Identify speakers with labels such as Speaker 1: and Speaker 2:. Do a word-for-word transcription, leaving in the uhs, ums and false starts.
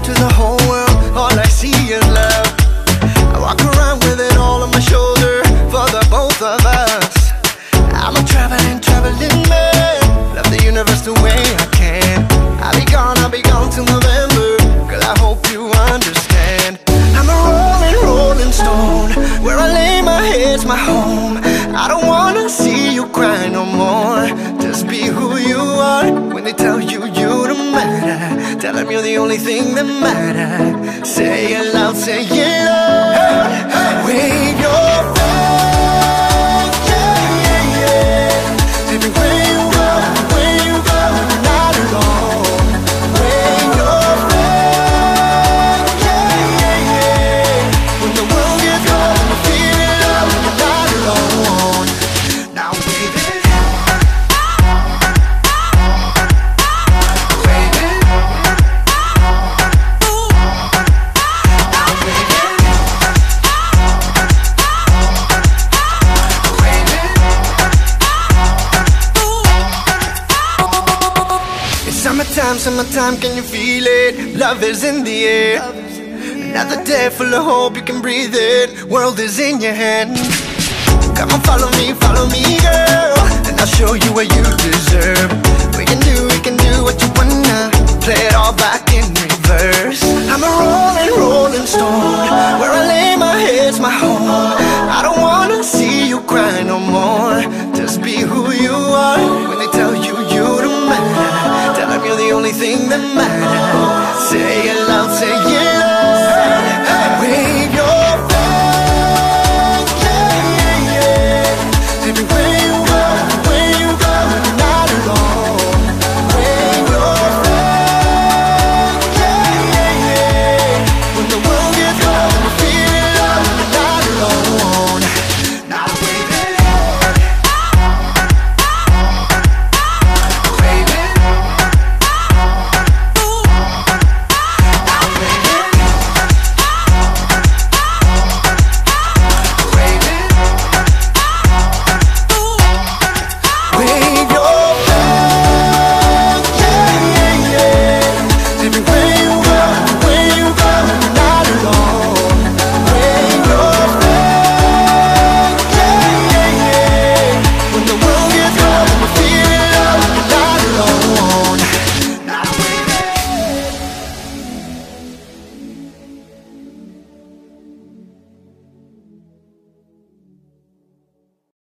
Speaker 1: to the whole world, all I see is love. I walk around with it all on my shoulder for the both of us. I'm a traveling, traveling man. Love the universe the way I can. I'll be gone, I'll be gone till November. Girl, I hope you understand. I'm a rolling, rolling stone. Where I lay my head's my home. I don't wanna see you cry no more. Just be who you are. When they tell you you don't matter, tell them you're the only thing that matters. Say it loud, say it loud. Hey, hey. Wave your flag, yeah, yeah, yeah. Everywhere you go, where you go, you're not alone. Wave your flag, yeah, yeah, yeah. When the world gets cold, you feel it love, you're not alone. Now wave it. Summertime, summertime, can you feel it? Love is in the air. Another day full of hope, you can breathe it. World is in your hand. Come on, follow me, follow me, girl, and I'll show you what you deserve. We can do, we can do what you wanna. Play it all back in reverse. I'm a rolling, rolling stone. Where I lay my head's my home. I don't wanna see you cry no more. Just be who you are. When they tell you you don't matter, tell them you're the only thing that matters. Say it loud, say it.